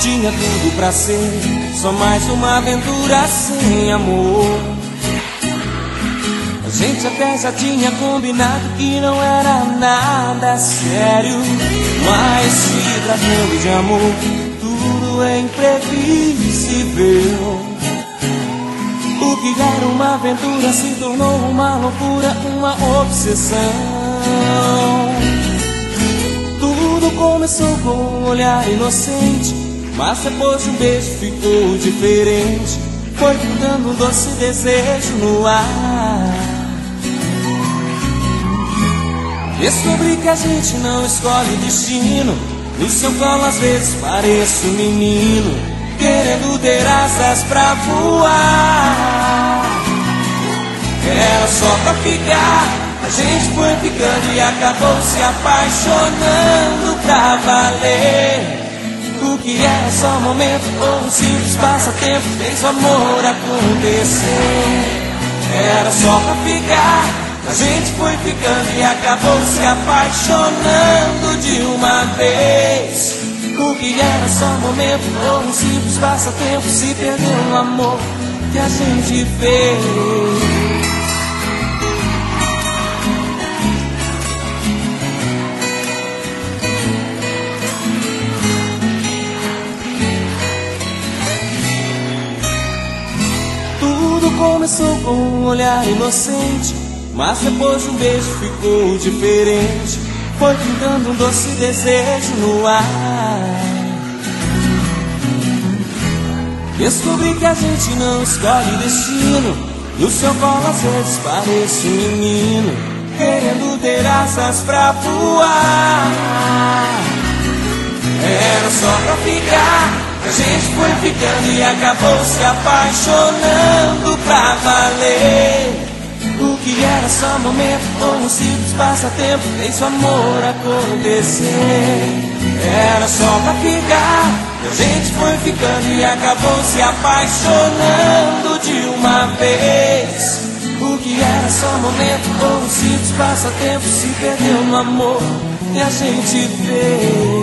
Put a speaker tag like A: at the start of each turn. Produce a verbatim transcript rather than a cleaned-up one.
A: tinha tudo pra ser só mais uma aventura sem amor. A gente até já tinha combinado que não era nada sério, mas se tratando de amor, tudo é imprevisível. O que era uma aventura se tornou uma loucura, uma obsessão. Tudo começou com um olhar inocente, mas depois de um beijo ficou diferente. Foi pintando um doce desejo no ar. Descobri que a gente não escolhe destino. No seu colo às vezes pareço um menino, querendo ter asas pra voar. Era só pra ficar, a gente foi ficando e acabou se apaixonando pra valer. O que era só um momento ou um simples passatempo fez o amor acontecer. Era só pra ficar, a gente foi ficando e acabou se apaixonando de uma vez. O que era só um momento ou um simples passatempo se perdeu no amor que a gente fez. Tudo começou com um olhar inocente, mas depois de um beijo ficou diferente. Foi pintando um doce desejo no ar. Descobri que a gente não escolhe destino. No seu colo às vezes pareço um menino, querendo ter asas pra voar. Era só pra ficar, a gente foi ficando e acabou se apaixonando pra valer. O que era só um momento ou um simples passatempo fez o amor acontecer. Era só pra ficar, a gente foi ficando e acabou se apaixonando de uma vez. O que era só um momento ou um simples passatempo se perdeu no amor que a gente fez.